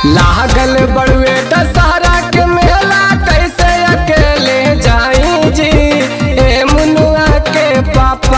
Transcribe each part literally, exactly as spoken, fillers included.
लागल बड़ुए दशहरा के मेला कैसे अकेले जाई जी ए मुनुआ के पापा।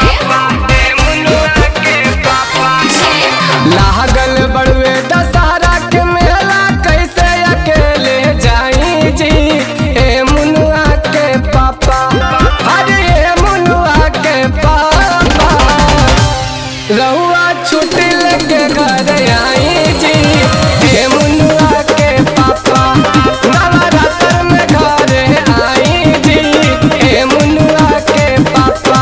लागल बड़ुए दशहरा के मेला कैसे अकेले जाई जी ए मुनुआ के पापा। अरे ए मुनुआ के पापा रहुआ छुट्टी लेके घर आई जी ए मुनुआ के पापा। नवरात्र में घर आई जी ए मुनुआ के पापा।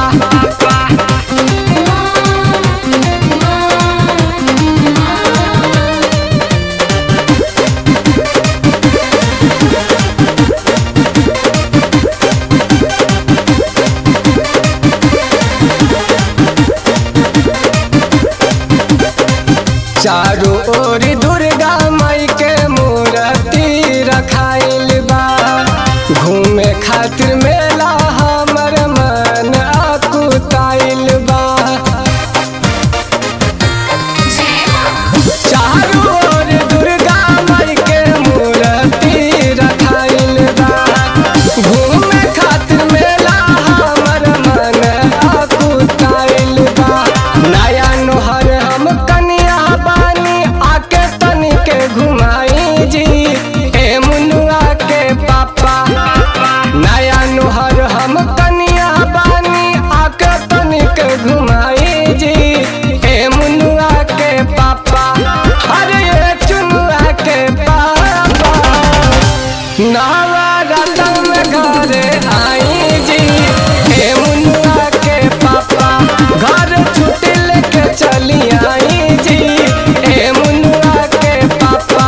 चारों ओर दुर्गा माई के मूर्ति रखाइल बा। घूमे खातिर मेला हमर मन अकुताइल बा। चारों ओर दुर्गा माई के मूर्ति रखाइल बा। घूमे खातिर मेला हमर मन अकुताइल बा। नया नोहर हम कनिया बानी आके तनिके घुमाई जी ए मुनुआ के पापा। नया नोहर हम कनिया बानी आके तनिके घुमाई जी ए मुनुआ के पापा। अरे ये चुनुआ के पापा नवरात्र में घर आई जी ए मुनुआ के पापा। घर छुट्टी लेके चली आई जी ए मुनुआ के पापा।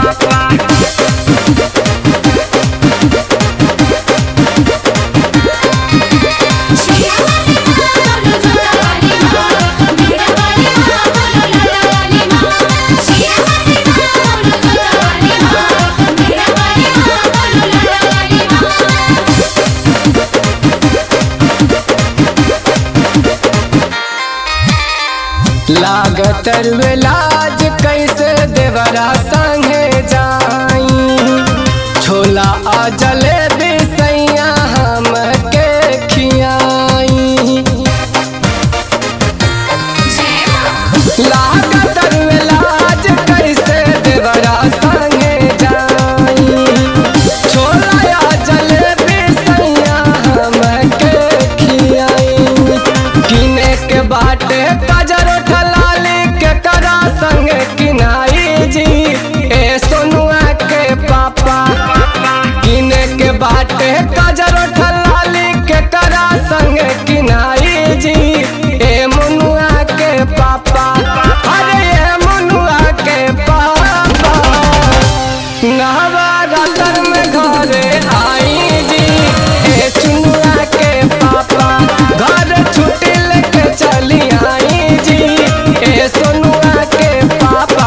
लागत रुए लाज कैसे देवरा संगे जाई। छोला आ जलेबी सैया हम के खियाई। लागत रुए लाज कैसे देवरा संगे जाई। छोला आ जलेबी सैया हम के खियाई। किने के बाटे कजरो ठलाली के करा संगे किनाई जी ए सोनुआ के पापा। किने के बाटे कजरो ठलाली के करा संगे किनाई जी ए मुनुआ के पापा। अरे ए मुनुआ के पापा नवरात्र में घर आई जी ए चुनुआ के पापा। घर छुट्टी लेके चली आई जी ए सोनुआ के पापा।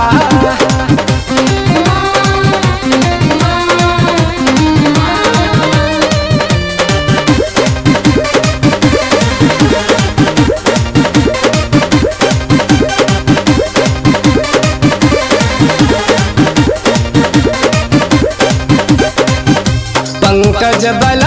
पंकज बल